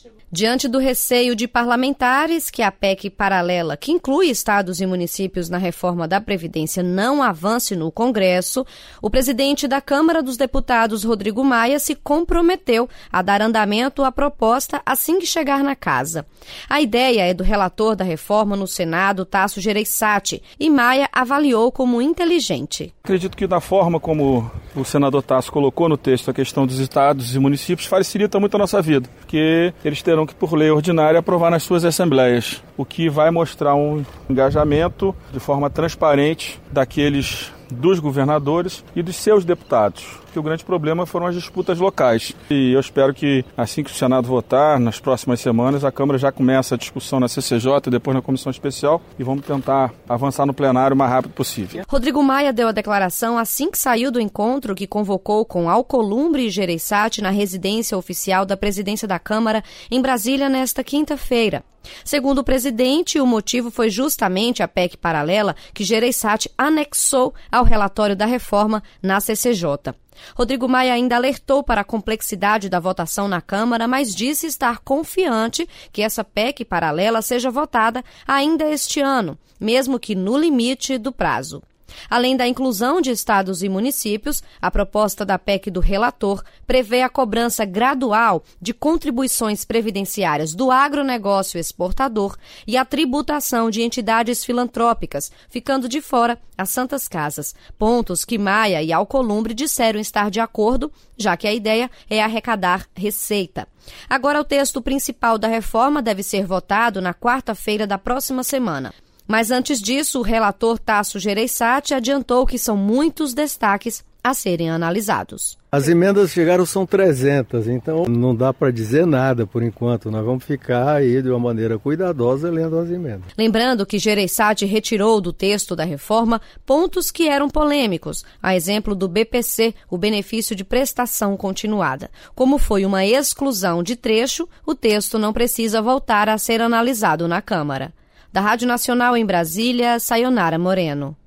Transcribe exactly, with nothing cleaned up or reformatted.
Diante do receio de parlamentares que a P E C paralela, que inclui estados e municípios na reforma da Previdência, não avance no Congresso, o presidente da Câmara dos Deputados, Rodrigo Maia, se comprometeu a dar andamento à proposta assim que chegar na casa. A ideia é do relator da reforma no Senado, Tasso Gereissati, e Maia avaliou como inteligente. Acredito que da forma como o senador Tasso colocou no texto a questão dos estados e municípios facilita muito a nossa vida, porque eles terão que, por lei ordinária, aprovar nas suas assembleias, o que vai mostrar um engajamento de forma transparente daqueles dos governadores e dos seus deputados, que o grande problema foram as disputas locais. E eu espero que, assim que o Senado votar, nas próximas semanas, a Câmara já comece a discussão na C C J e depois na Comissão Especial e vamos tentar avançar no plenário o mais rápido possível. Rodrigo Maia deu a declaração assim que saiu do encontro que convocou com Alcolumbre e Gereissati na residência oficial da Presidência da Câmara, em Brasília, nesta quinta-feira. Segundo o presidente, o motivo foi justamente a P E C paralela que Gereissati anexou ao relatório da reforma na C C J. Rodrigo Maia ainda alertou para a complexidade da votação na Câmara, mas disse estar confiante que essa P E C paralela seja votada ainda este ano, mesmo que no limite do prazo. Além da inclusão de estados e municípios, a proposta da P E C do relator prevê a cobrança gradual de contribuições previdenciárias do agronegócio exportador e a tributação de entidades filantrópicas, ficando de fora as Santas Casas, pontos que Maia e Alcolumbre disseram estar de acordo, já que a ideia é arrecadar receita. Agora, o texto principal da reforma deve ser votado na quarta-feira da próxima semana. Mas antes disso, o relator Tasso Gereissati adiantou que são muitos destaques a serem analisados. As emendas chegaram, são trezentas, então não dá para dizer nada por enquanto. Nós vamos ficar aí de uma maneira cuidadosa lendo as emendas. Lembrando que Gereissati retirou do texto da reforma pontos que eram polêmicos, a exemplo do B P C, o benefício de prestação continuada. Como foi uma exclusão de trecho, o texto não precisa voltar a ser analisado na Câmara. Da Rádio Nacional em Brasília, Sayonara Moreno.